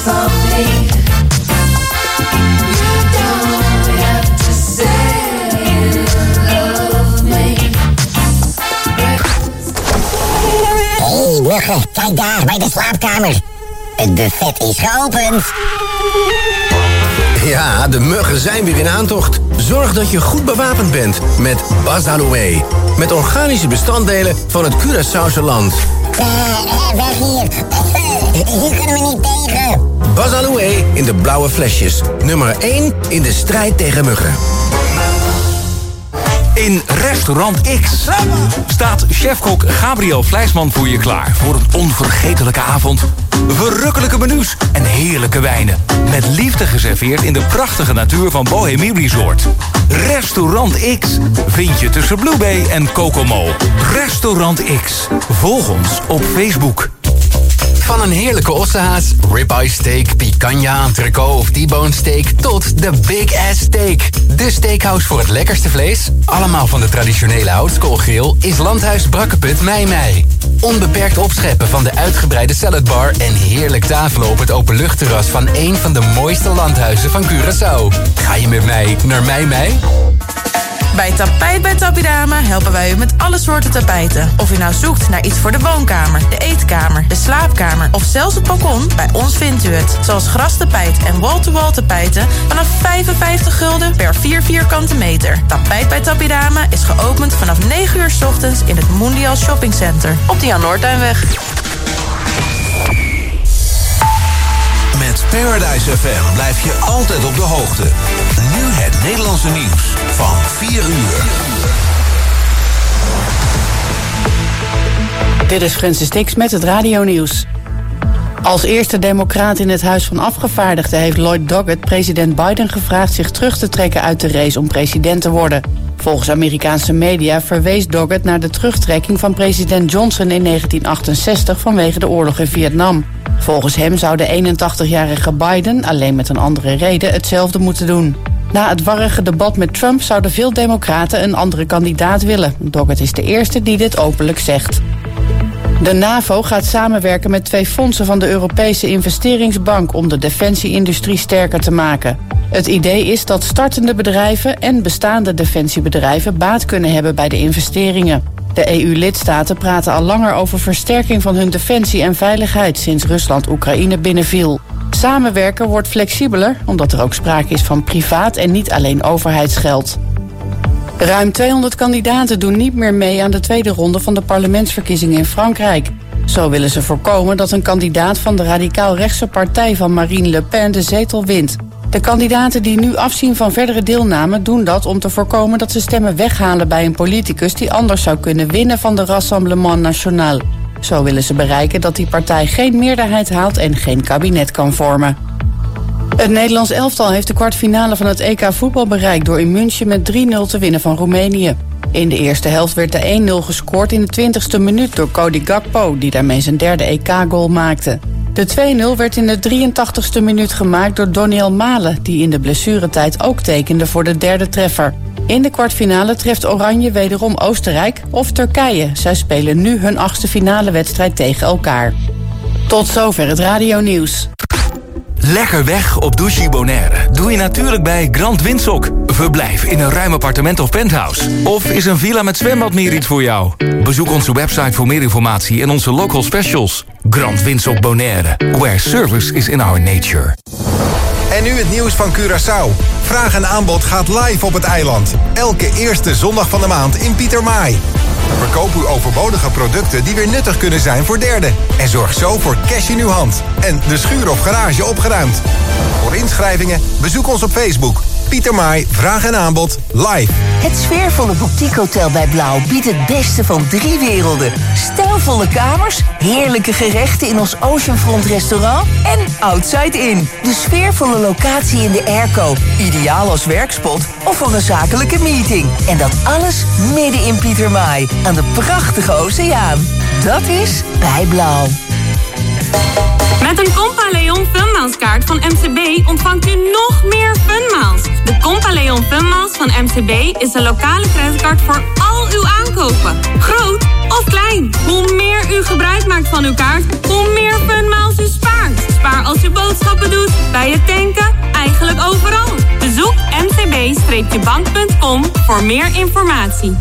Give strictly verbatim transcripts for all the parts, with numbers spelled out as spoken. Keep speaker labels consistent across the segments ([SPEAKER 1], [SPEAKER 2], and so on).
[SPEAKER 1] for me. You don't have to say you love me.
[SPEAKER 2] Hé, hey, muggen, kijk daar, bij de slaapkamer. Het buffet is geopend.
[SPEAKER 3] Ja, de muggen zijn weer in aantocht. Zorg dat je goed bewapend bent met Bazaloe. Met organische bestanddelen van het Curaçaose land.
[SPEAKER 2] Eh, uh, weg hier. Hier kunnen we niet tegen.
[SPEAKER 3] Bazaloe in de blauwe flesjes. Nummer één in de strijd tegen muggen.
[SPEAKER 4] In Restaurant X staat chefkok Gabriel Vlijsman voor je klaar... voor een onvergetelijke avond. Verrukkelijke menus en heerlijke wijnen. Met liefde geserveerd in de prachtige natuur van Bohemie Resort. Restaurant X vind je tussen Blue Bay en Kokomo. Restaurant X. Volg ons op Facebook.
[SPEAKER 5] Van een heerlijke ossehaas, ribeye steak, picanha, entrecote of T-bone steak... tot de Big Ass Steak. De steakhouse voor het lekkerste vlees. Allemaal van de traditionele houtskoolgrill is Landhuis Brakkeput Mei Mei. Onbeperkt opscheppen van de uitgebreide saladbar... en heerlijk tafelen op het openluchtterras van een van de mooiste landhuizen van Curaçao. Ga je met mij naar Mei Mei?
[SPEAKER 6] Bij Tapijt bij Tapidama helpen wij u met alle soorten tapijten. Of u nou zoekt naar iets voor de woonkamer, de eetkamer, de slaapkamer... of zelfs het balkon, bij ons vindt u het. Zoals grastapijt en wall-to-wall tapijten vanaf vijfenvijftig gulden per vier vierkante meter. Tapijt bij Tapidama is geopend vanaf negen uur 's ochtends in het Mondial Shopping Center op de Jan Noordtuinweg.
[SPEAKER 7] Met Paradise F M blijf je altijd op de hoogte. Nu het Nederlandse nieuws van vier uur.
[SPEAKER 8] Dit is Francis Dix met het radionieuws. Als eerste democraat in het Huis van Afgevaardigden heeft Lloyd Doggett president Biden gevraagd zich terug te trekken uit de race om president te worden. Volgens Amerikaanse media verwees Doggett naar de terugtrekking van president Johnson in negentien achtenzestig vanwege de oorlog in Vietnam. Volgens hem zou de eenentachtigjarige Biden, alleen met een andere reden, hetzelfde moeten doen. Na het warrige debat met Trump zouden veel democraten een andere kandidaat willen. Doggett is de eerste die dit openlijk zegt. De NAVO gaat samenwerken met twee fondsen van de Europese Investeringsbank om de defensieindustrie sterker te maken. Het idee is dat startende bedrijven en bestaande defensiebedrijven baat kunnen hebben bij de investeringen. De E U-lidstaten praten al langer over versterking van hun defensie en veiligheid sinds Rusland Oekraïne binnenviel. Samenwerken wordt flexibeler, omdat er ook sprake is van privaat en niet alleen overheidsgeld. Ruim tweehonderd kandidaten doen niet meer mee aan de tweede ronde van de parlementsverkiezingen in Frankrijk. Zo willen ze voorkomen dat een kandidaat van de radicaal-rechtse partij van Marine Le Pen de zetel wint. De kandidaten die nu afzien van verdere deelname doen dat om te voorkomen dat ze stemmen weghalen bij een politicus die anders zou kunnen winnen van de Rassemblement National. Zo willen ze bereiken dat die partij geen meerderheid haalt en geen kabinet kan vormen. Het Nederlands elftal heeft de kwartfinale van het E K voetbal bereikt door in München met drie nul te winnen van Roemenië. In de eerste helft werd de één nul gescoord in de twintigste minuut door Cody Gakpo, die daarmee zijn derde E K-goal maakte. De twee nul werd in de drieëntachtigste minuut gemaakt door Doniel Malen, die in de blessuretijd ook tekende voor de derde treffer. In de kwartfinale treft Oranje wederom Oostenrijk of Turkije. Zij spelen nu hun achtste finale wedstrijd tegen elkaar. Tot zover het radionieuws.
[SPEAKER 4] Lekker weg op Douchy Bonaire doe je natuurlijk bij Grand Windsock. Verblijf in een ruim appartement of penthouse. Of is een villa met zwembad meer iets voor jou? Bezoek onze website voor meer informatie en onze local specials. Grand Windsock Bonaire, where service is in our nature.
[SPEAKER 9] En nu het nieuws van Curaçao. Vraag en aanbod gaat live op het eiland. Elke eerste zondag van de maand in Pietermaai. Verkoop uw overbodige producten die weer nuttig kunnen zijn voor derden. En zorg zo voor cash in uw hand. En de schuur of garage opgeruimd. Voor inschrijvingen bezoek ons op Facebook. Pietermaai, vraag en aanbod, live.
[SPEAKER 10] Het sfeervolle boutiquehotel bij Blauw biedt het beste van drie werelden. Stijlvolle kamers, heerlijke gerechten in ons Oceanfront restaurant en Outside Inn. De sfeervolle locatie in de airco, ideaal als werkspot of voor een zakelijke meeting. En dat alles midden in Pietermaai, aan de prachtige oceaan. Dat is bij Blauw.
[SPEAKER 11] Met een Compaleon Funmiles kaart van M C B ontvangt u nog meer Funmiles. De Compaleon Funmiles van M C B is een lokale creditcard voor al uw aankopen. Groot of klein. Hoe meer u gebruik maakt van uw kaart, hoe meer Funmiles u spaart. Spaar als u boodschappen streepjebank punt com voor meer informatie.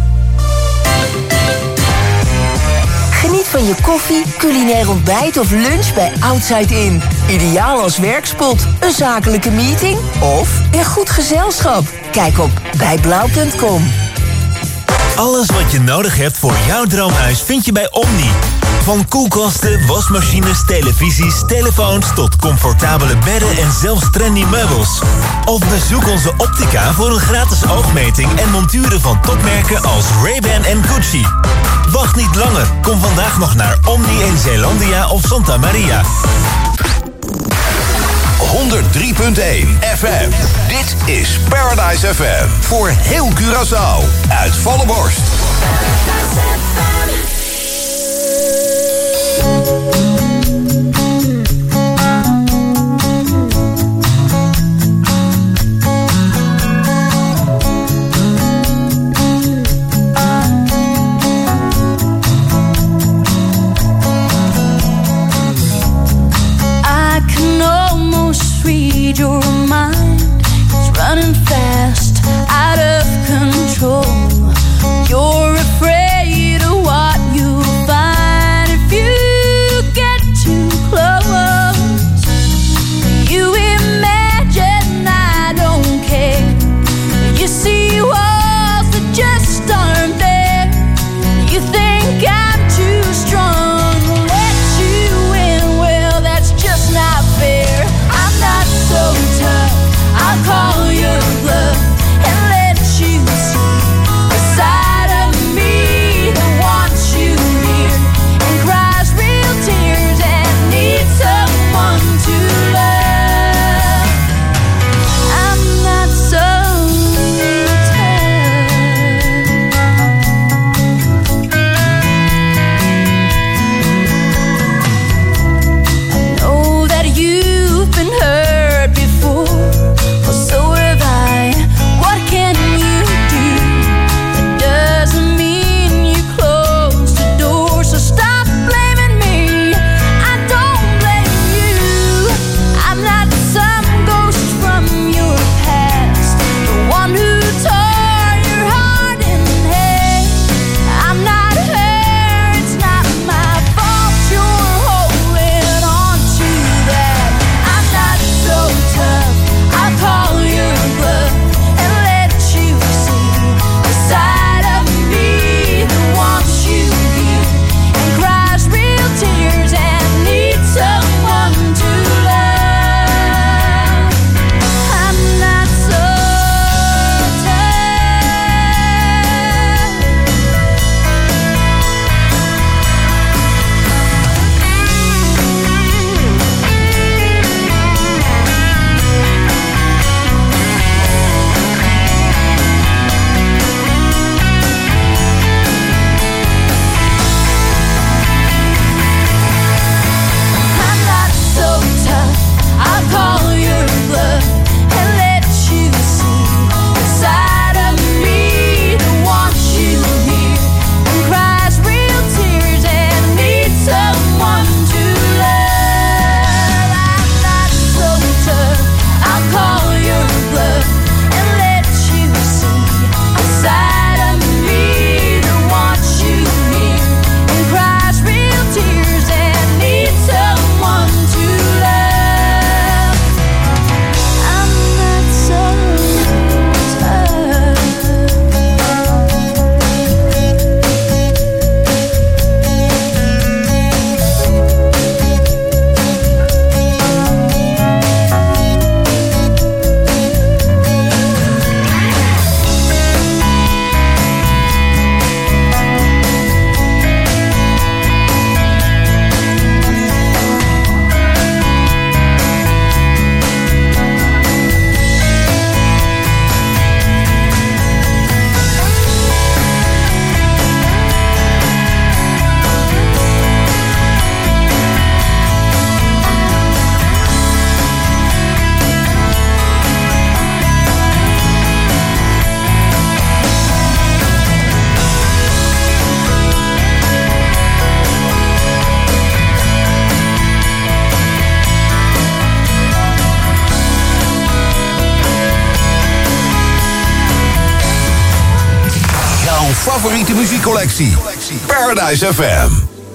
[SPEAKER 10] Geniet van je koffie, culinair ontbijt of lunch bij Outside In. Ideaal als werkspot, een zakelijke meeting of in goed gezelschap. Kijk op bijblauw punt com.
[SPEAKER 12] Alles wat je nodig hebt voor jouw droomhuis vind je bij Omni. Van koelkasten, wasmachines, televisies, telefoons tot comfortabele bedden en zelfs trendy meubels. Of bezoek onze optica voor een gratis oogmeting en monturen van topmerken als Ray-Ban en Gucci. Wacht niet langer. Kom vandaag nog naar Omni in Zeelandia of Santa Maria.
[SPEAKER 7] honderd drie punt één F M. Dit is Paradise F M. Voor heel Curaçao. Uit volle borst.
[SPEAKER 13] Your mind is running fast, out of control. You're afraid of what you'll find if you
[SPEAKER 7] favoriete muziekcollectie. Paradise F M.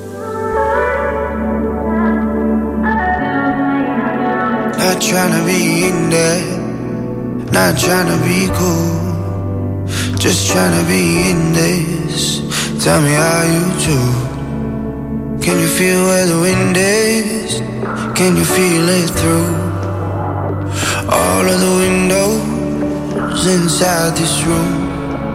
[SPEAKER 14] Not tryna be in there, not tryna be cool, just tryna be in this. Tell me how you do. Can you feel where the wind is? Can you feel it through all of the windows inside this room?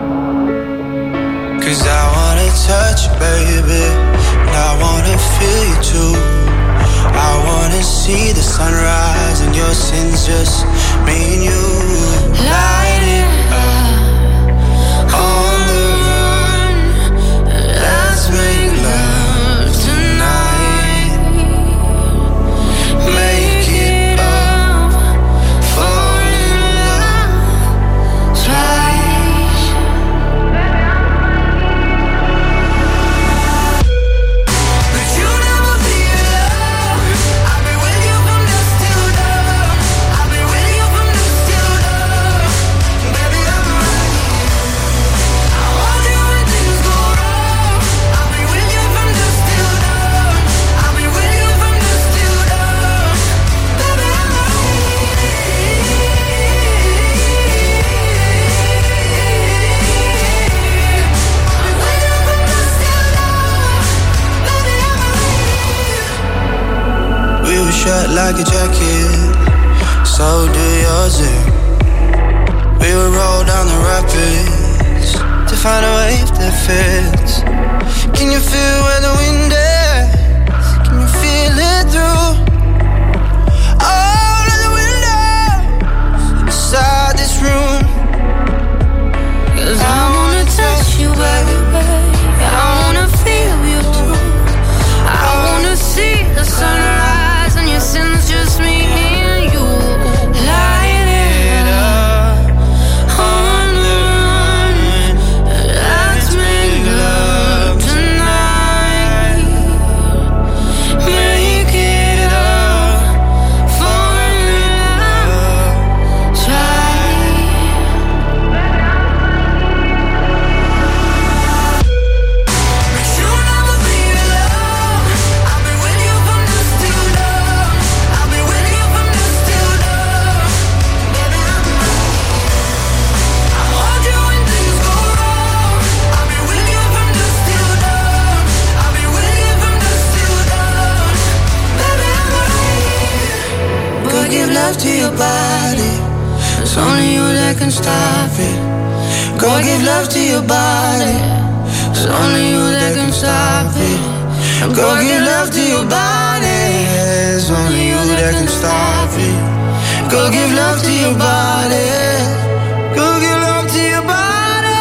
[SPEAKER 14] Cause I wanna touch you, baby, and I wanna feel you too. I wanna see the sunrise and your sins, just me and you. Light it up on the run. Let's make love tonight. Make it up, fall in love twice. But you never be alone. I'll be with you from dusk till dawn. I'll be with you from dusk till dawn. Baby, I'm right here. I'll hold you when things go wrong. I'll be with you from dusk till dawn. I'll be with you from dusk till dawn. Baby, I'm right here. We were shut like a jacket, so do yours. eh? We would roll down the rapids to find a wave that fits. Can you feel where the wind is? Can you feel it through all of the windows inside this room? Cause I wanna touch you, baby. I wanna feel you too. I wanna see the sunrise and your sins, just me and you. Light it up on the run. Let's make love tonight. Make it up, fall in love, try. But you never be alone. I'll be with you from dusk till dawn. I'll be with you from dusk till dawn. Baby, I'm right here. I'll hold you when things go wrong. I'll be with you from dusk till dawn. I'll be with you from dusk till dawn. Baby, I'm right here. Go give love to your body. It's only you that can stop it. Go give love to your body. It's only you that can stop it. Go give love to your body. It's only you that can stop it. Go give love to your body. Go give love to your body.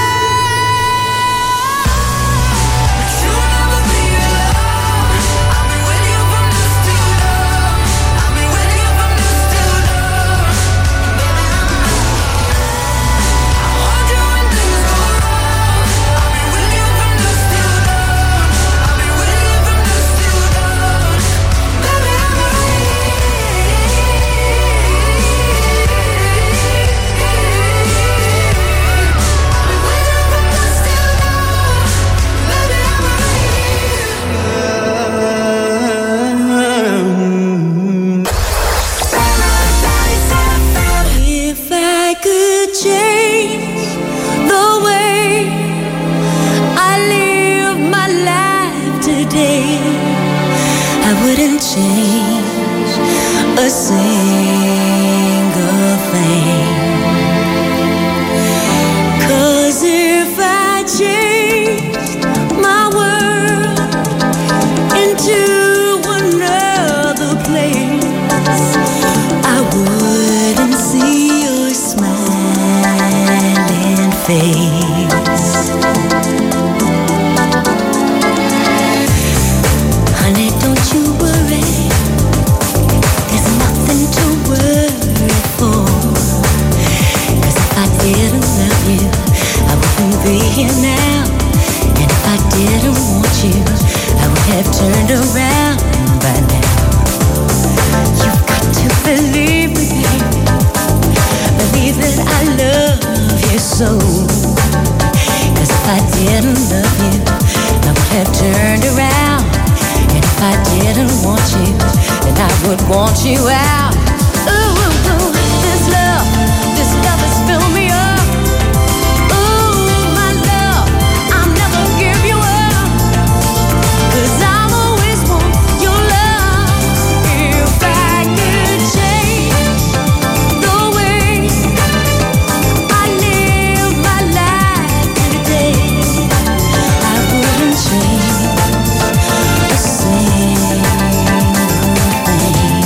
[SPEAKER 14] But you never be alone. I'll be with you from dusk till dawn. I'll be with you from dusk till dawn. Baby, I'm right here. I'll hold you when things go wrong. I'll be with you from dusk till dawn. I'll be with you from dusk till dawn. Baby, I'm right
[SPEAKER 13] If I could change the way I live my life today, I wouldn't change a single thing. 'Cause if I changed my world into another place, I wouldn't see your smiling face. Honey, don't you worry, there's nothing to worry for. 'Cause if I didn't love you, I wouldn't be here now. And if I didn't want you, I would have turned around by now. You've got to believe me, believe that I love you so. 'Cause if I you out. Ooh, ooh, ooh, this love, this love has filled me up. Ooh, my love, I'll never give you up. 'Cause I'll always want your love. If I could change the way I live my life today, I wouldn't change a single thing.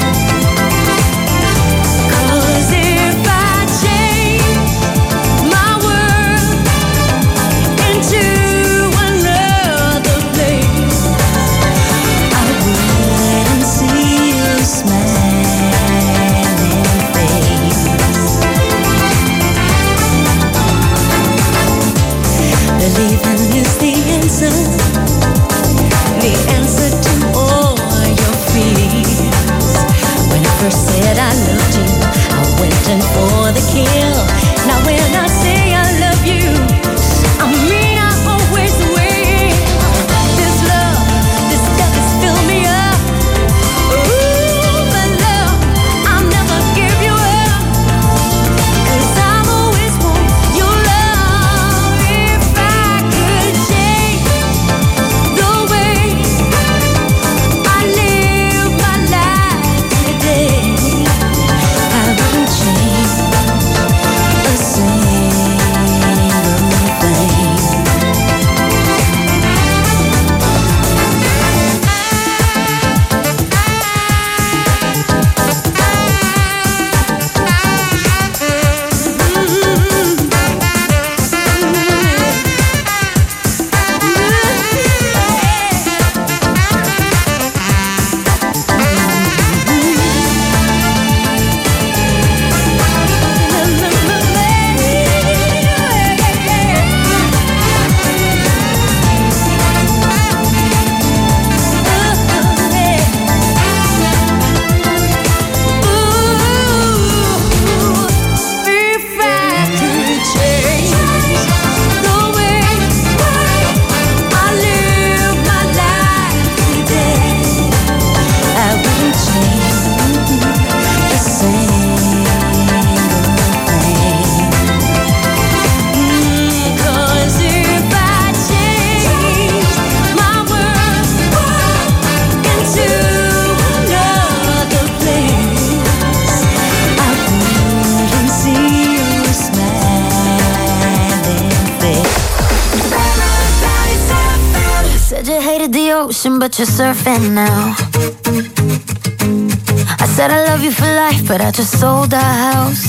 [SPEAKER 13] 'Cause if I change my world into another place, I wouldn't see your smiling face. Believing is the answer, the answer to all your fears. When I first said I loved you, I went in for the kill. Now when I say I love you, I mean I always will. This love, this love has filled me up. Ooh, my love, I'll never give you up. 'Cause I'll always want your love. If I could change the way I live my life today, I wouldn't change a single thing. If I could change the way I live my life today, I wouldn't change a single thing. 'Cause if I change my world into another place, I wouldn't see your smiling face. Said you hated the ocean, but you're surfing now. I said I love you for life, but I just sold our house.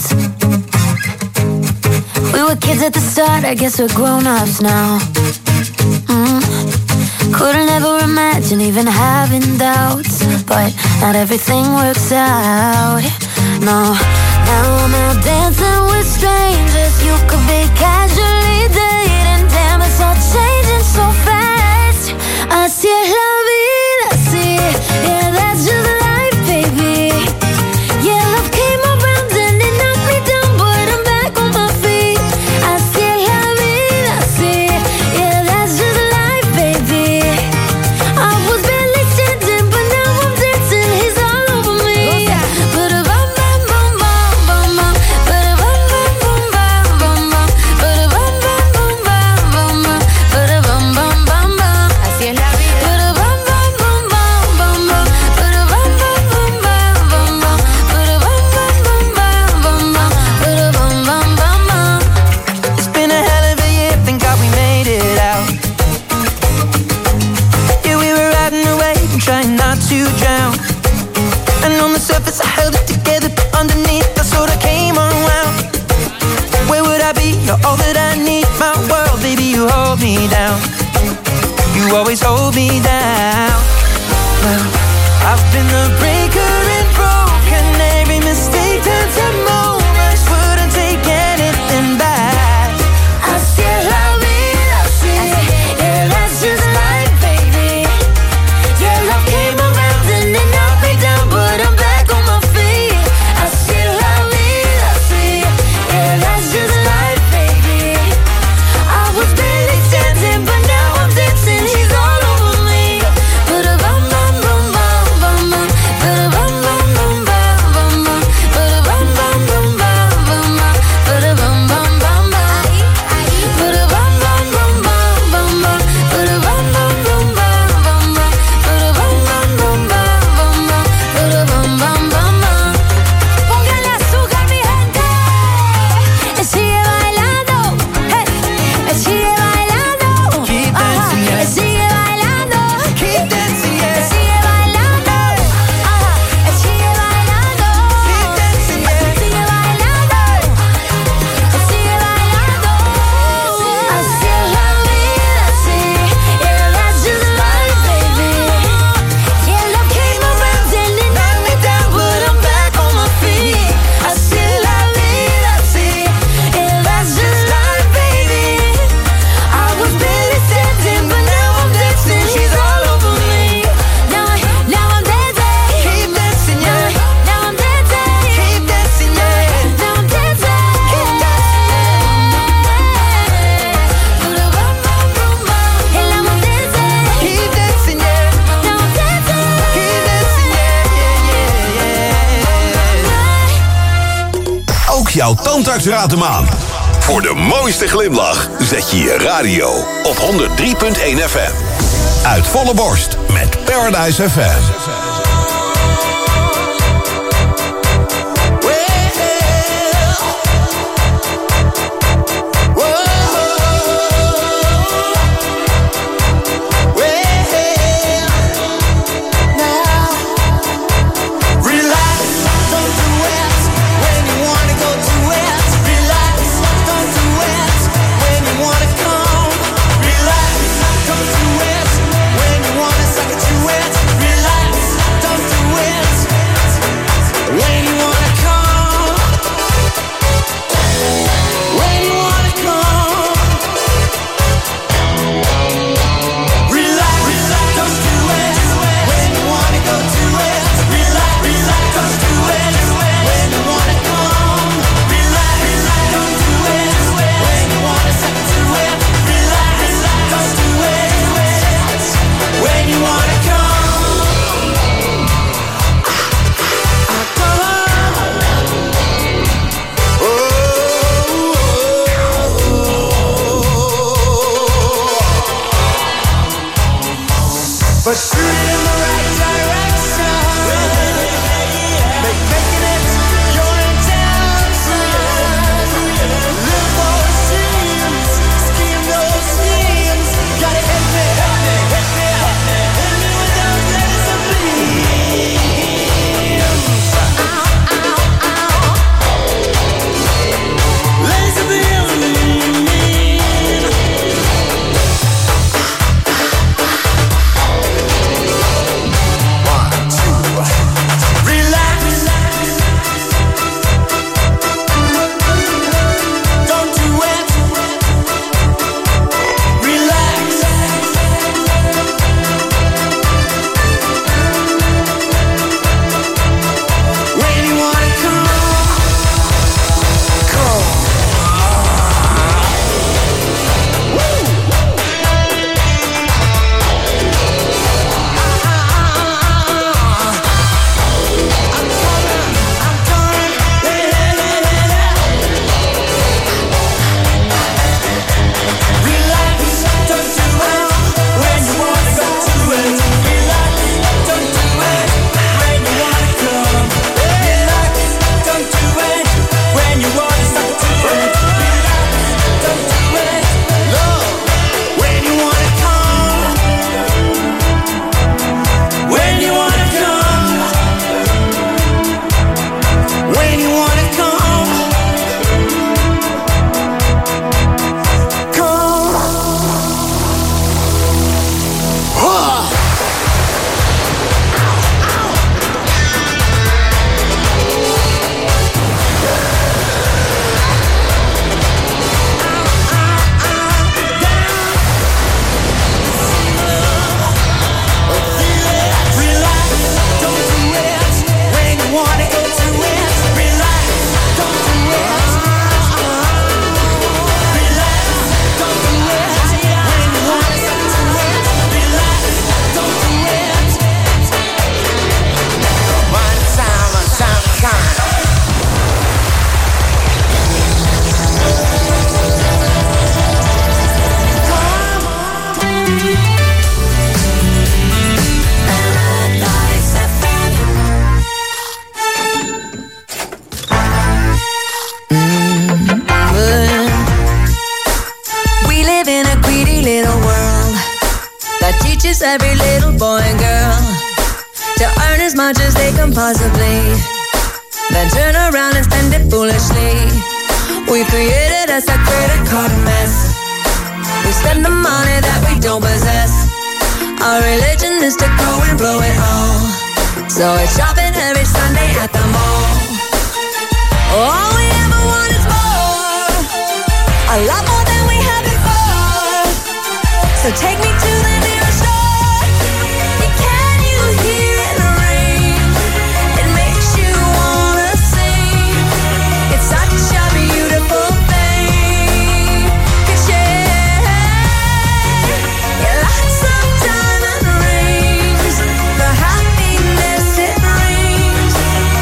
[SPEAKER 13] We were kids at the start, I guess we're grown-ups now. Mm. Couldn't ever imagine even having doubts, but not everything works out. No, now I'm out dancing with strangers. You could be casually dating. Damn, it's all changing so fast. Así es la vida, sí. Yeah, that's just life, baby. Yeah, love came around and it knocked me down, but I'm back on my feet. Así es la vida, sí. Yeah, that's just life, baby. I was barely standing, but now I'm dancing. He's all over me. Ba-da-bum, bum, bum, bum, bum, bum. Ba-da-bum, bum, bum, bum, bum, bum. Ba-da-bum, bum, bum, bum, bum, bum. Ba-da-bum, bum, bum, bum. Así es la vida. Ba-da-bum, bum, bum, bum, bum, bum. Ba-da-bum, bum, bum, bum, bum, bum. Ba-da-bum, bum, bum, bum, bum, bum. Ba-da-bum, bum, bum, bum.
[SPEAKER 15] It's been a hell of a year, thank God we made it out. Yeah, we were riding away and trying not to drown. And on the surface I held it together, but underneath I sort of came unwound. Where would I be? You're all that I need. My world, baby, you hold me down. You always hold me down. Well, I've been the breaker and broken. Every mistake turns to moments. Wouldn't take anything back.
[SPEAKER 13] Así es la vida, sí. Yeah, that's just life, baby. Yeah, love came around and it knocked me down, but I'm back on my feet. Así es la vida, sí. Yeah, that's just life, baby. I was barely standing, but now I'm dancing. He's all over me. Ba-da-bum, bum, bum, bum, bum, bum. Ba-da-bum,
[SPEAKER 7] jouw tandartsraad de maan. Voor de mooiste glimlach zet je je radio op honderd drie komma één F M. Uit volle borst met Paradise F M.
[SPEAKER 14] But shoot it in the right direction. Make making it your intention. Live those dreams, scheme those schemes. Gotta hit me, hit me, hit me, hit me, hit me with those laser beams. Ow, ow, ow. Laser beams.
[SPEAKER 16] Every little boy and girl to earn as much as they can possibly, then turn around and spend it foolishly. We created us a credit card mess. We spend the money that we don't possess. Our religion is to go and blow it all. So it's shopping every Sunday at the mall. All we ever want is more, a lot more than we had before. So take me to the nearest store. Can you hear it ring? It makes you wanna sing. It's such a beautiful thing. Could share lots of diamond rings, the happiness it brings.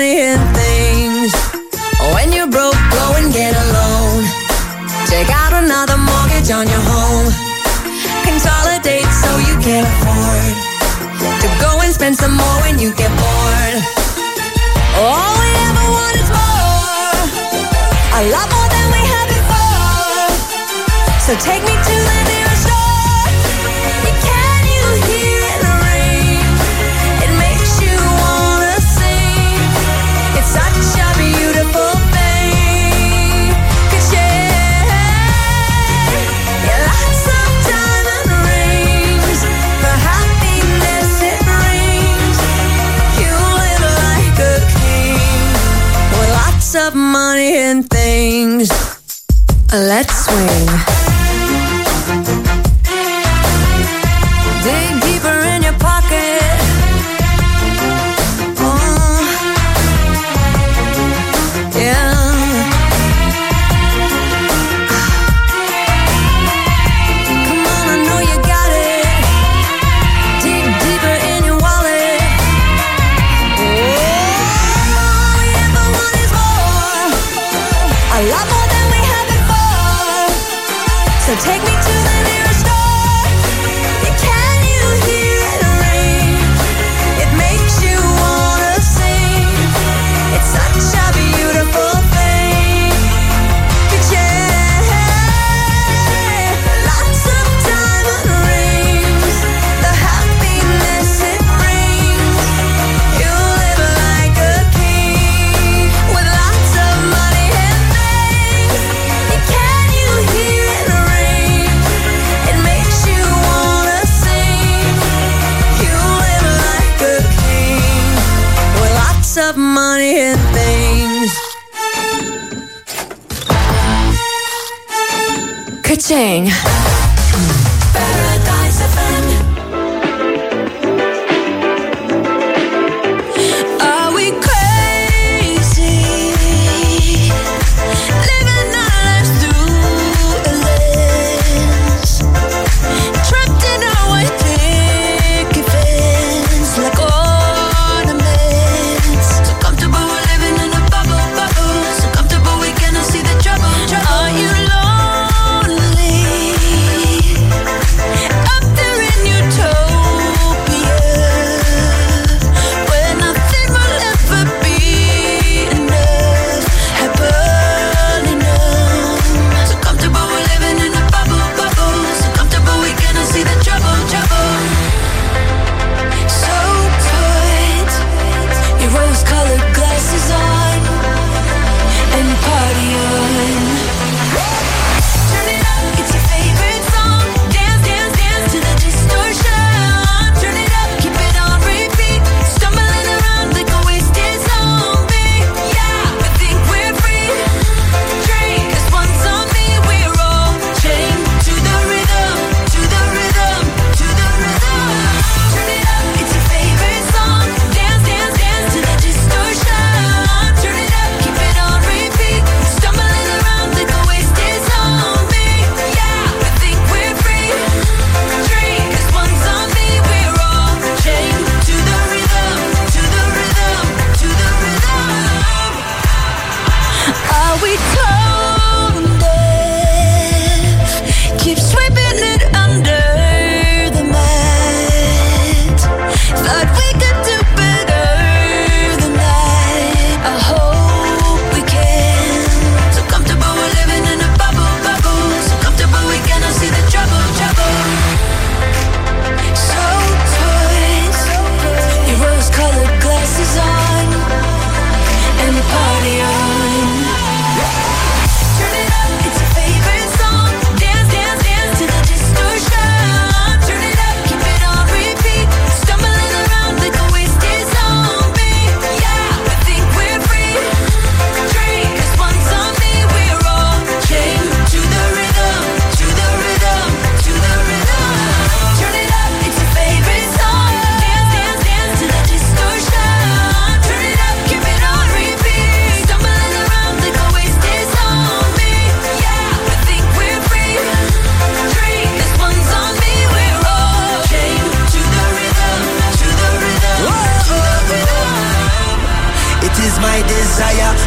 [SPEAKER 16] money in things. When you're broke, go and get a loan. Take out another mortgage on your home. Consolidate so you can afford to go and spend some more when you get bored. All we ever want is more, a lot more than we had before. So take me to the nearest store. Can you hear the rain? It makes you wanna sing. It's such a beautiful thing. 'Cause yeah, yeah, lots of diamond rings, the happiness it brings. You live like a king with lots of money and things. Let's swing. Dig deeper in your pocket. Oh, yeah. Come on, I know you got it. Dig deeper in your wallet. Oh, all we ever want is more, a lot more than we had before. So take me to the nearest store. Can you hear the rain? It makes you wanna sing. It's such a beautiful thing. 'Cause yeah, lots of diamond rings, the happiness it brings. You live like a king with lots of money and things. Can you hear the rain? It makes you wanna sing. You live like a king with lots of money and things. Ka-ching. Paradise F M. Are we crazy? Living our lives through a lens. Trapped in our white picket fence like ornaments. So comfortable we're living in a bubble, bubble. So comfortable we cannot see the trouble, trouble. Are you lonely?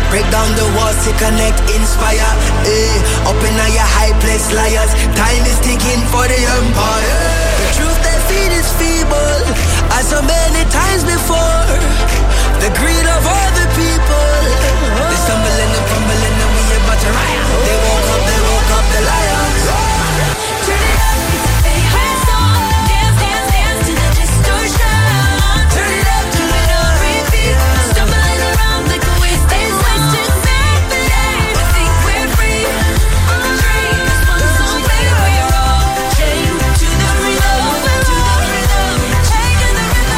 [SPEAKER 15] Break down the walls to connect, inspire. Eh, up in your high place, liars. Time is ticking for the empire. The truth they feed is feeble, as so many times before. The greed of all the people. They stumbling and fumbling and we about to riot. They woke up, they woke up the lions.
[SPEAKER 14] Turn it up, it's a favorite song. Dance, dance, dance to the distortion. Turn it up, keep it on repeat. Stumbling around like a wasted, wasted manipulate. We think we're free on the train. This one song play where you're all chained to the rhythm, to the rhythm, chained to the rhythm.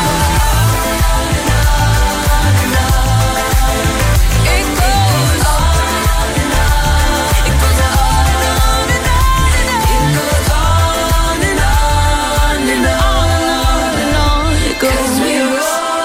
[SPEAKER 14] It goes on and on. It goes on and on and on. It goes on and on and on and on. It goes. 'Cause we're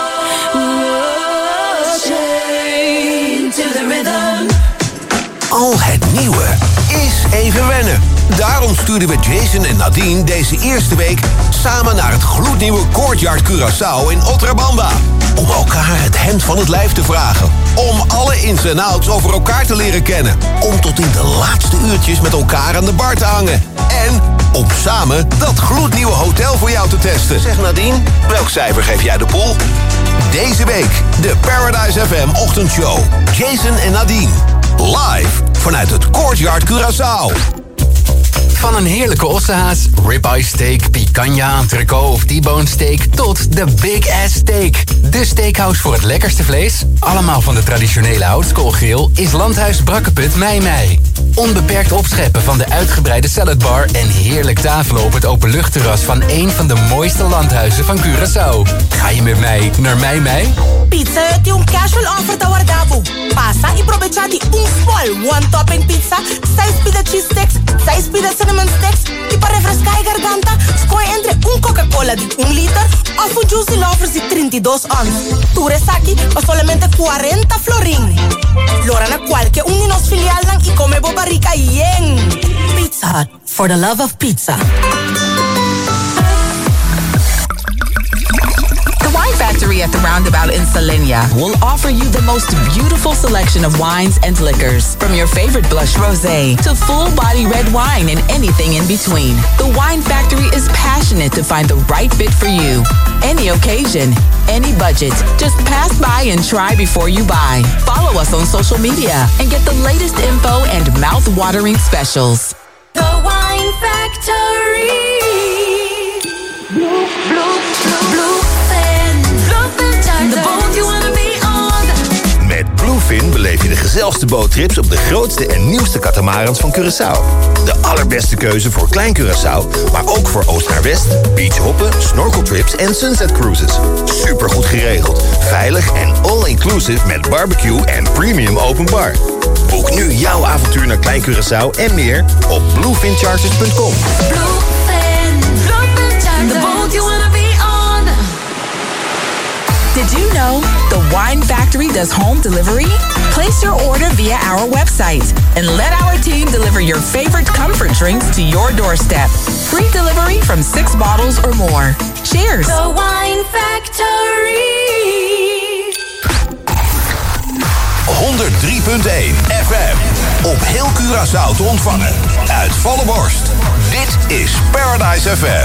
[SPEAKER 14] all chained to the rhythm.
[SPEAKER 3] Al het nieuwe is even wennen. Daarom stuurden we Jason en Nadine deze eerste week samen naar het gloednieuwe Courtyard Curaçao in Otrabamba. Om elkaar het hemd van het lijf te vragen. Om alle ins en outs over elkaar te leren kennen. Om tot in de laatste uurtjes met elkaar aan de bar te hangen. En om samen dat gloednieuwe hotel voor jou te testen. Zeg Nadine, welk cijfer geef jij de pool? Deze week de Paradise F M ochtendshow. Jason en Nadine. Live vanuit het Courtyard Curaçao.
[SPEAKER 5] Van een heerlijke ossehaas, ribeye steak, picanha, entrecote of T-bone steak tot de Big Ass Steak. De steakhouse voor het lekkerste vlees, allemaal van de traditionele houtskoolgrill, is Landhuis Brakkeput Mei Mei. Onbeperkt opscheppen van de uitgebreide saladbar en heerlijk tafelen op het openluchtterras van een van de mooiste landhuizen van Curaçao. Ga je met mij naar Mei Mei?
[SPEAKER 17] Pizza Hut tem um casual offer da Guardavo. Passa e provecha de um small one-topping pizza, seis pida cheese sticks, seis pida cinnamon sticks e para refrescar a garganta, escolhe entre um Coca-Cola de um liter ou um Juicy Lovers de trinta e dois onças. Tu aqui por solamente quarenta florin. Lora na qualquer um de nos filial lang e come boba rica yen. Pizza Hut, for the love of pizza.
[SPEAKER 18] The Wine Factory at the Roundabout in Salenia will offer you the most beautiful selection of wines and liquors, from your favorite blush rosé to full-body red wine and anything in between. The Wine Factory is passionate to find the right fit for you. Any occasion, any budget. Just pass by and try before you buy. Follow us on social media and get the latest info and mouth-watering specials.
[SPEAKER 14] The Wine Factory. Blue, blue, blue, bluefin. Bluefin charter. The boat you wanna be on.
[SPEAKER 19] Met Bluefin beleef je de gezelligste boottrips op de grootste en nieuwste catamarans van Curaçao. De allerbeste keuze voor Klein Curaçao, maar ook voor oost naar west, beachhoppen, snorkeltrips en sunset cruises. Supergoed geregeld, veilig en all-inclusive met barbecue en premium open bar. Boek nu jouw avontuur naar Klein Curaçao en meer op bluefin charters punt com.
[SPEAKER 14] Bluefin. Bluefin charter. The boat you wanna be on.
[SPEAKER 18] Did you know the Wine Factory does home delivery? Place your order via our website and let our team deliver your favorite comfort drinks to your doorstep. Free delivery from six bottles or more. Cheers!
[SPEAKER 14] The Wine Factory.
[SPEAKER 3] honderd drie punt één F M. Op heel Curaçao te ontvangen. Uit volle borst. Dit is Paradise F M.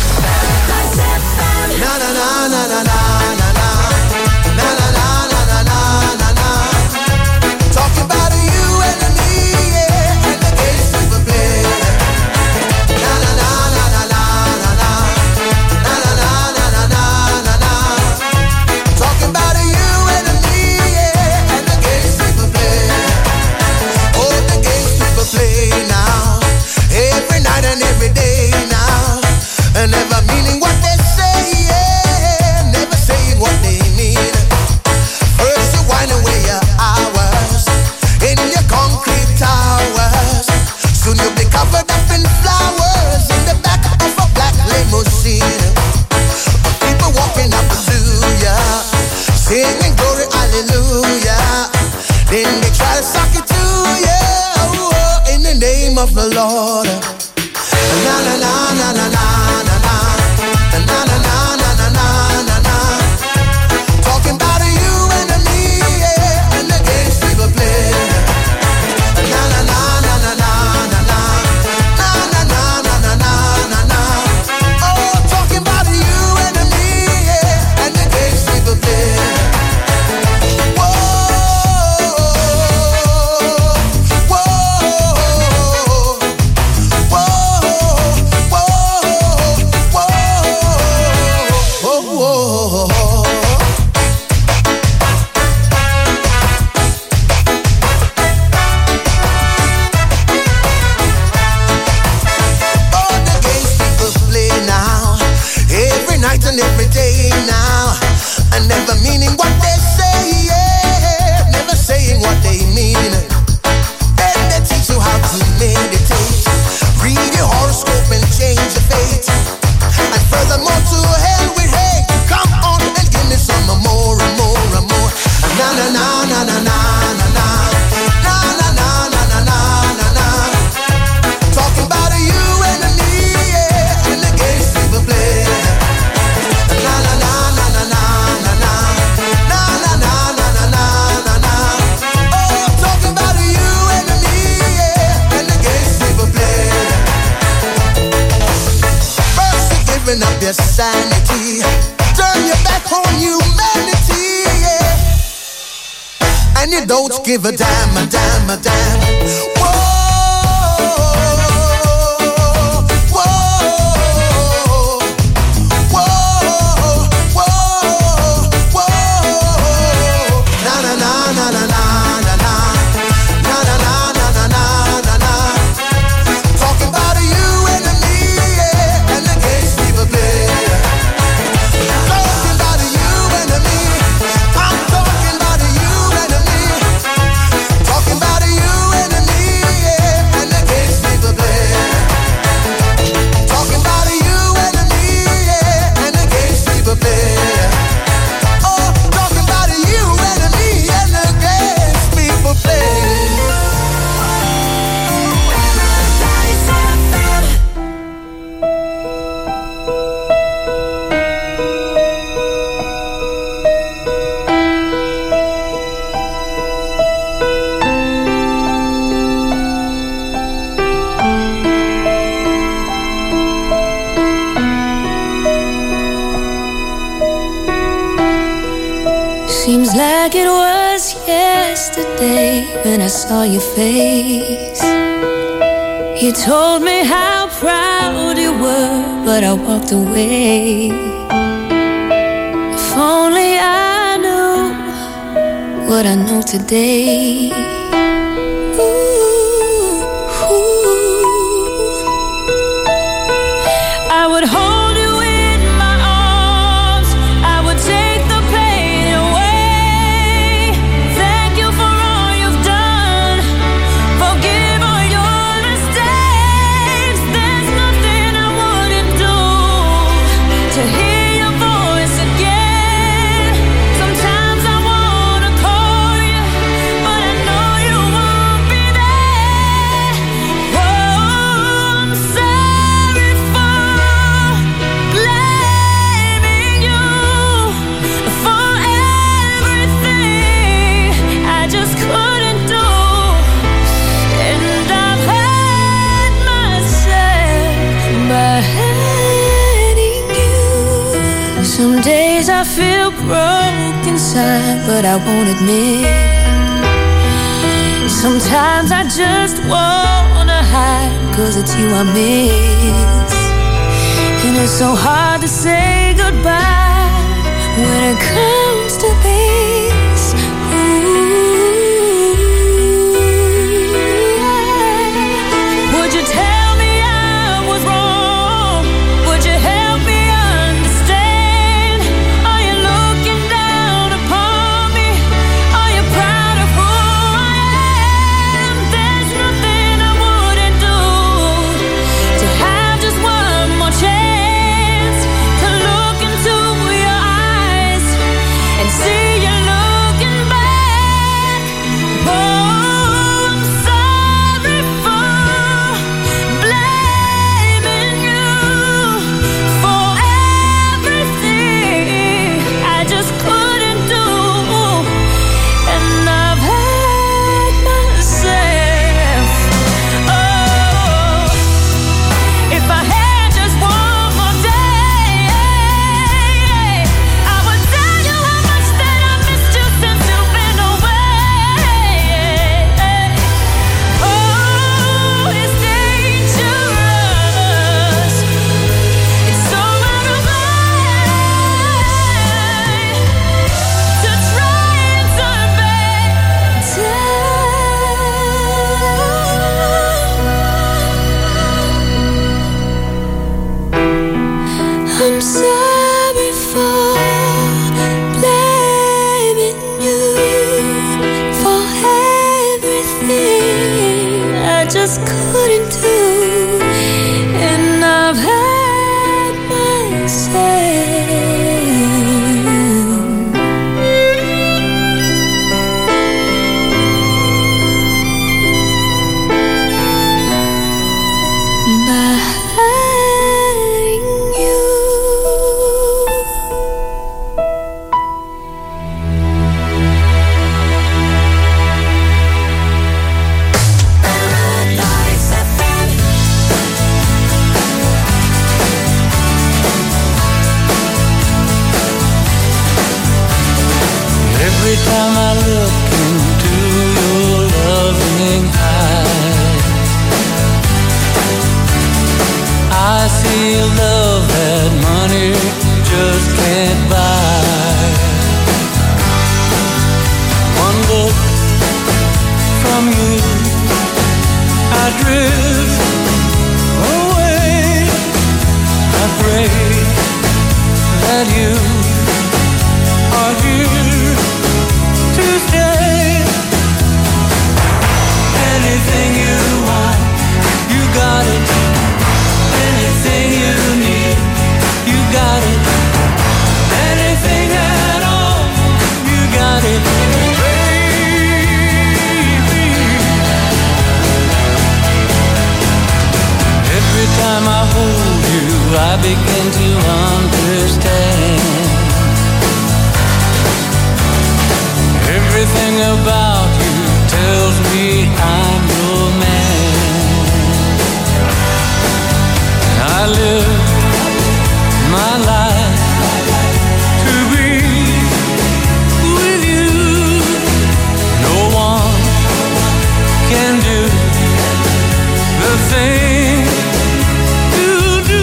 [SPEAKER 15] Na na na na na na na na na na na na na na. Talking about you and me, yeah, and the games we play. Na na na na na na na na na na na na na na. Talking about you and me, yeah, and the games we play. Oh, the games we play now, every night and every day now, and never meaning what they say, yeah, never saying what they mean. First you wind away your hours in your concrete towers. Soon you'll be covered up in flowers in the back of a black limousine. People walking up to ya, singing glory, hallelujah. Then they try to suck it to you, oh, oh, in the name of the Lord. Na na na na na na na na na na na na na na na. Talking about you and me, yeah, and the games people play.
[SPEAKER 20] say now, and never meaning what they say, yeah. Never saying what they mean. And they teach you how to meditate. Read your horoscope and change your fate. And furthermore, to hell with hate. Come on and give me some more and more and more. Na na na na na na na na. Na na na na na na na na. Talking about you and me, yeah, and the games people play. Na na na na na na na na. Na na na na na na na na. Oh, talking about you and me, yeah, and the games people play. First you're giving up your sanity, turn your back on humanity, yeah, and you don't give a damn, a damn, a damn. Whoa, whoa, whoa, whoa, whoa. Na na na na na na na na. Na na na na na na na na. Talking about you and me, yeah, and the games people play. Talking about you and me. I'm talking about you and me. Talking about you and me, yeah, and the games people play. Talking about you and me, yeah, and the games people play. Oh, talking about you and me, and the games people play.
[SPEAKER 13] Seems like it was yesterday when I saw your face. You told me how proud you were, but I walked away. If only I knew what I know today. Ooh, ooh. I would hold you in my arms. I would take the pain away. Thank you for all you've done. Forgive all your mistakes. There's nothing I wouldn't do to hear your voice again. Sometimes I wanna call you, but I know you won't be there. Oh, I'm sorry for blaming you for everything I just couldn't do. And I've hurt myself by hurting you. Some days I feel broke inside, but I won't admit. Sometimes I just wanna hide, cause it's you I miss. And it's so hard to say goodbye when it comes to this. Ooh. Would you tell me I was wrong? Would you help me understand? Are you looking down upon me? Are you proud of who I am? There's nothing I wouldn't do to have just one more chance to look into your eyes and see
[SPEAKER 21] time I look into your loving eyes, I see a love that money just can't buy. One look from you, I drift away. I pray that you are here to stay. Anything you want, you got it. Anything you need, you got it. Anything at all, you got it, baby. Every time I hold you, I begin to understand. Everything about you tells me I'm your man. I live my life to be with you. No one can do the thing you do.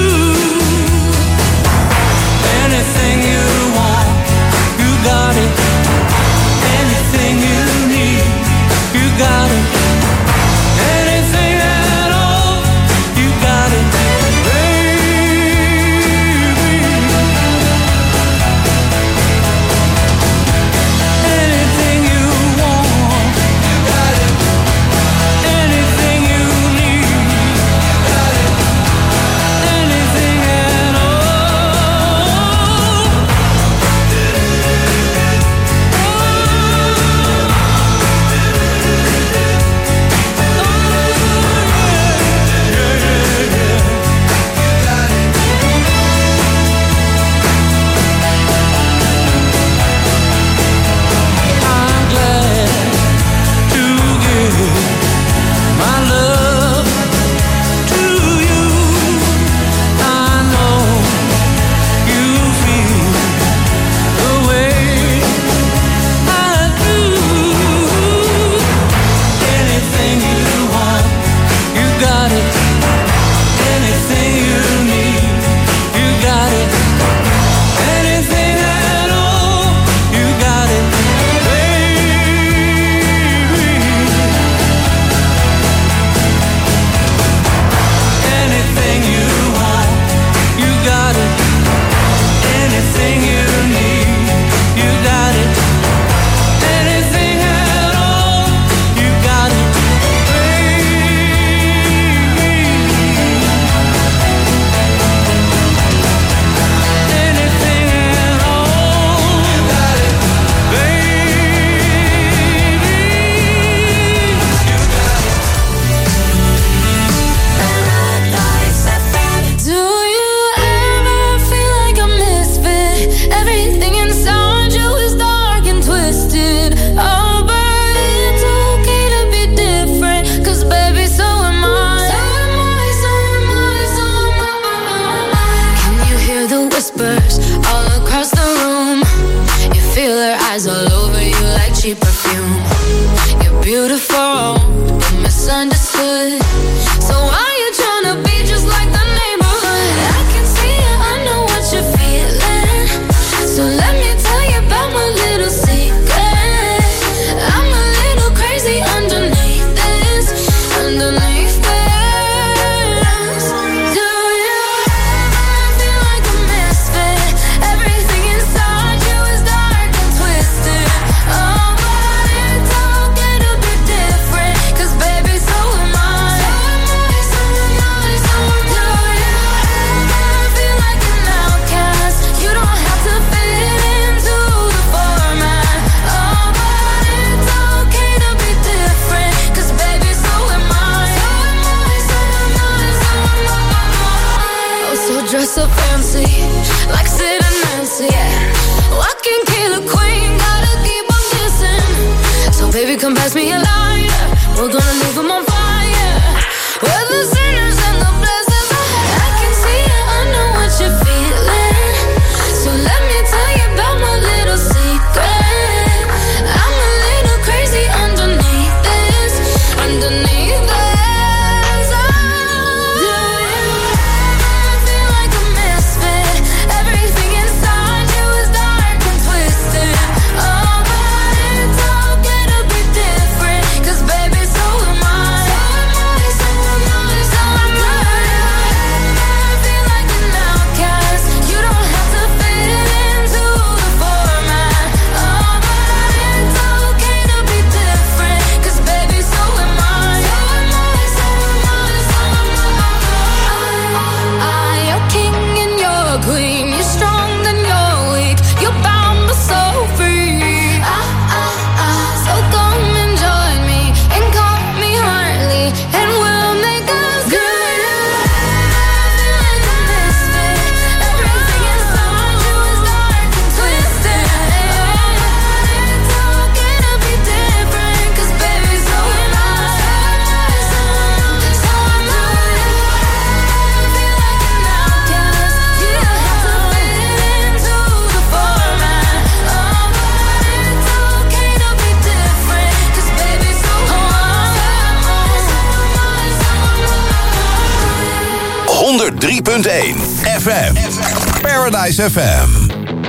[SPEAKER 21] Anything you want, you got it. Anything you need, you got it. Anything at all, you got it, baby. Anything you want, you got it. Anything you need, you got it. Anything at all. I'm glad to give my love to you. I know you feel the way I do. Anything you want, you got it. Anything you need, you got it. Anything at all, you got it, baby. Anything you want, you got it. Anything you need, you got it. Anything at all, you got it, baby. Anything at all, you got it,
[SPEAKER 13] Do you ever feel like a misfit? Everything inside you is dark and twisted. Oh, but it's okay to be different. 'Cause baby, so am I. So am I, so am I, so am I. Can you hear the whispers all across the room? You feel their eyes all over you like cheap perfume. You're beautiful, but misunderstood. So why you tryna be just like the neighborhood? I can see it, I know what you're feeling. So let me tell you about my little secret. I'm a little crazy underneath this, underneath this. Do you ever feel like a misfit? Everything inside you is dark and twisted. Oh, but it's okay to be different. 'Cause baby, so am I. So am I, so am I, so am I. Do you ever feel like an outcast? You don't have to fit into the format. Oh, but it's okay to be different. 'Cause baby, so am I. So am I, so am I, so am I. Oh, so dress up fancy, like Sid and Nancy. Yeah. I can kill a queen, gotta keep on kissing. So baby, come pass me a lighter. We're gonna leave 'em on fire. We're the sinners and the blessings. I can see it, I know what you're feeling. So let me tell you about my little secret.
[SPEAKER 7] drie punt één F M. Paradise F M.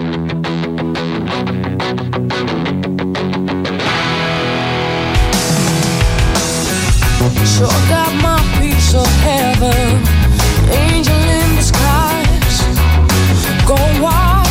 [SPEAKER 1] Sure got my piece of heaven, angel in disguise, go wild.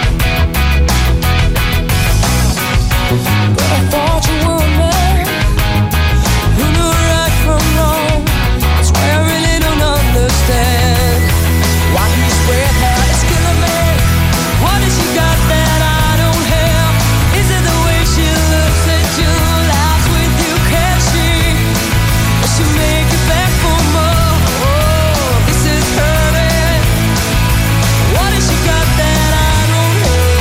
[SPEAKER 1] But I thought you were a man who knew right from wrong. That's why I really don't understand why you spread hair is killing me. What has she got that I don't have? Is it the way she looks at you, laughs with you, can she? She make it back for more. Oh, this is hurting. What has she got that I don't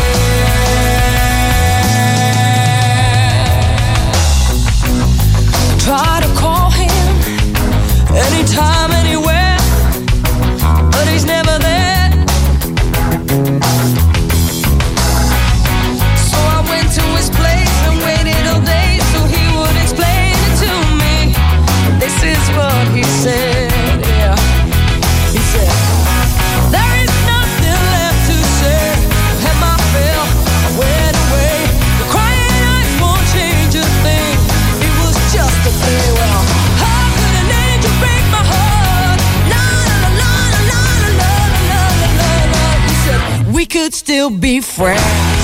[SPEAKER 1] have? Try to call him anytime, anywhere, but he's never there. So I went to his place and waited all day so he would explain it to me. This is what he said, yeah. He said, there is nothing left to say. And my fell, I went away. The crying eyes won't change a thing. It was just a play. Well, how could an angel break my heart? La la la la la la la la la la. He said, we could still be friends.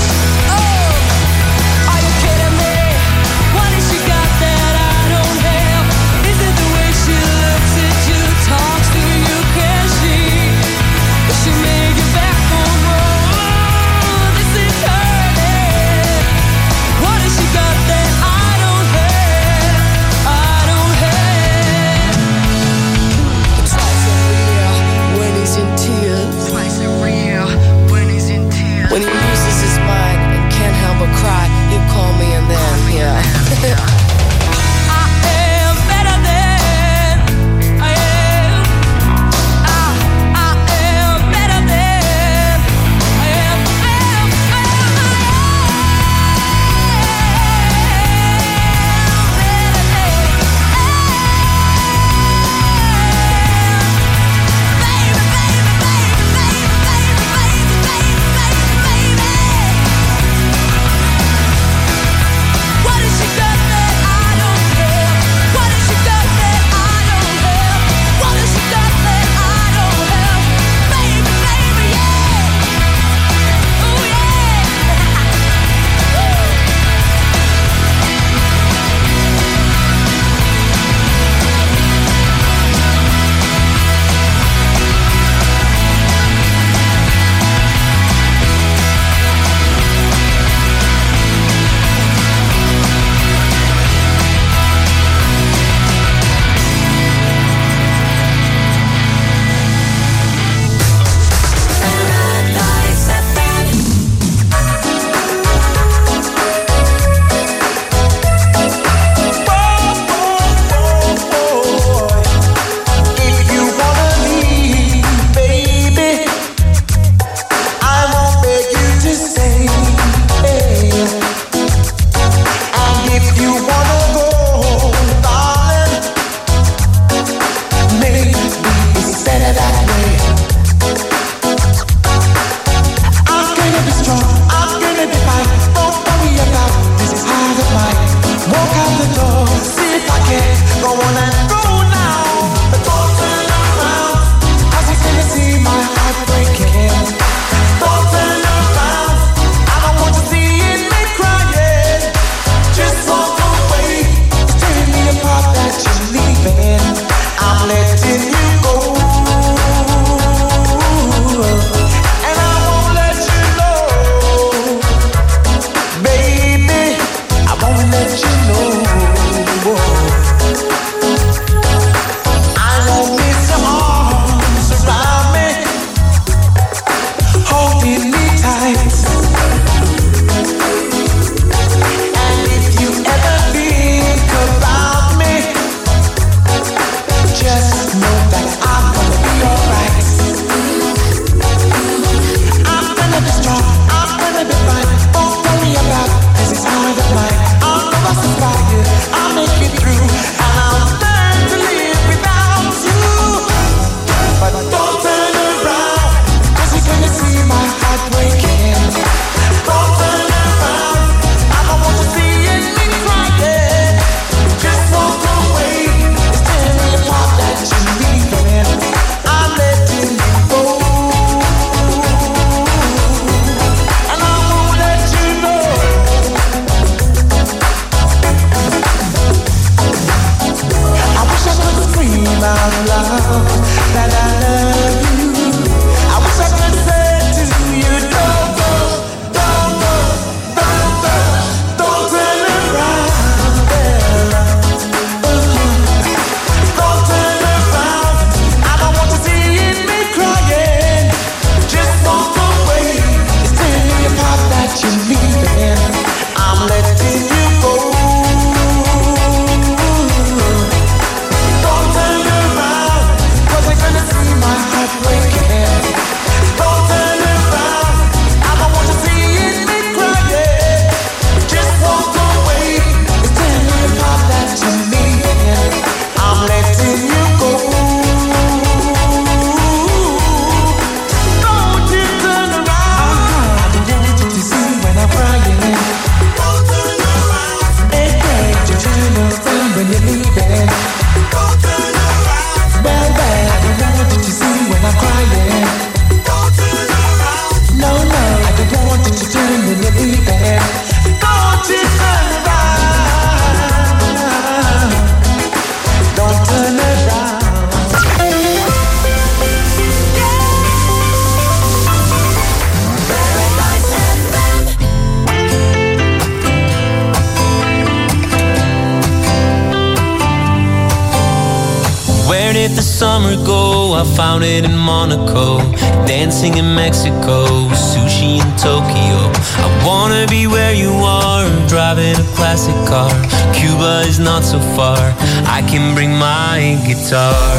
[SPEAKER 1] When he loses his mind and can't help but cry, he'll call me and then, yeah. I am better than I am. I, I am better than I am. I am, I am, What has she got that I don't have? What has she got that I don't have? What has she got that I don't have? Baby, baby, yeah. Oh,
[SPEAKER 20] If you wanna leave, baby, I won't beg you to stay. And if you wanna go, darling, maybe it's better that way. I'm gonna be strong, I'm gonna be fine. Don't worry about this heart of mine. Walk out the door, see if I can go on and go now. But don't turn around, 'cause he's gonna see my heart breaking. Don't turn around, I don't want to see it me crying. Just walk away, it's tearing me apart that you're leaving. I'm letting you go, and I won't let you know, baby. I won't let you know.
[SPEAKER 21] summer go, I found it in Monaco. Dancing in Mexico, sushi in Tokyo. I wanna be where you are, driving a classic car. Cuba is not so far, I can bring my guitar.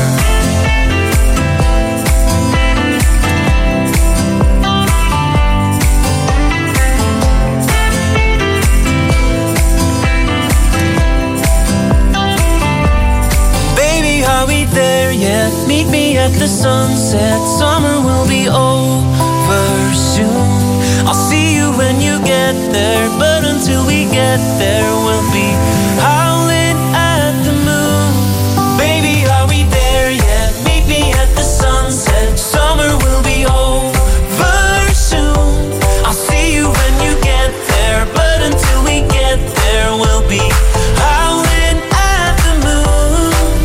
[SPEAKER 21] Are we there yet? Meet me at the sunset. Summer will be over soon. I'll see you when you get there, but until we get there, we'll be howling at the moon. Baby, are we there yet? Meet me at the sunset. Summer will be over soon. I'll see you when you get there, but until we get there, we'll be howling at the moon.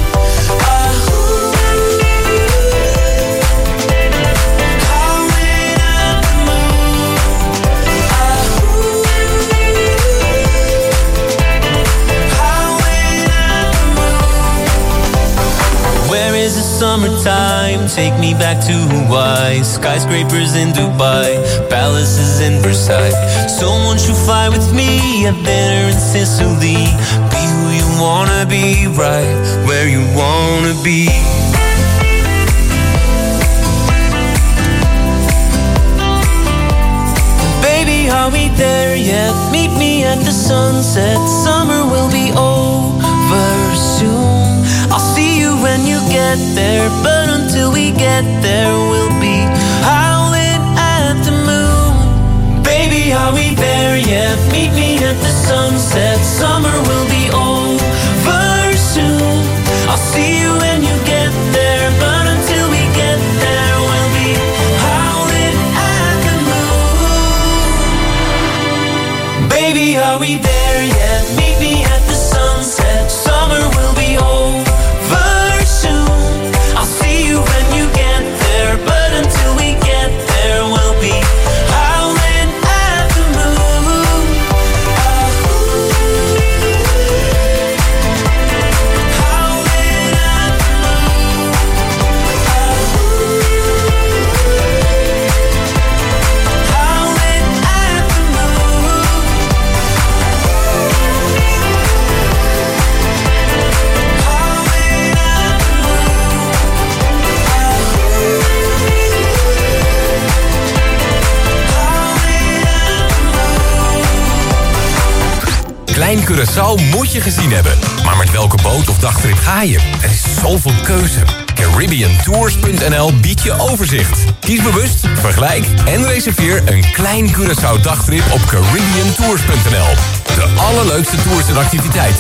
[SPEAKER 21] Summertime, take me back to Hawaii. Skyscrapers in Dubai, palaces in Versailles. So won't you fly with me, have dinner in Sicily? Be who you wanna be, right where you wanna be. Baby, are we there yet? Meet me at the sunset. Summer will be over soon. I'll see you when you get there, but until we get there, we'll be howling at the moon. Baby, are we there yet? Meet me at the sunset. Summer will be over soon. I'll see you when you get there, but until we get there, we'll be howling at the moon. Baby, are we there yet? Meet me at the sunset. Summer will be over. But until we get there, we'll be howling at the moon. Howling at the moon. Howling at the
[SPEAKER 4] Klein Curaçao moet je gezien hebben. Maar met welke boot of dagtrip ga je? Er is zoveel keuze. Caribbean Tours punt n l biedt je overzicht. Kies bewust, vergelijk en reserveer een Klein Curaçao dagtrip op Caribbean Tours punt n l. De allerleukste tours en activiteiten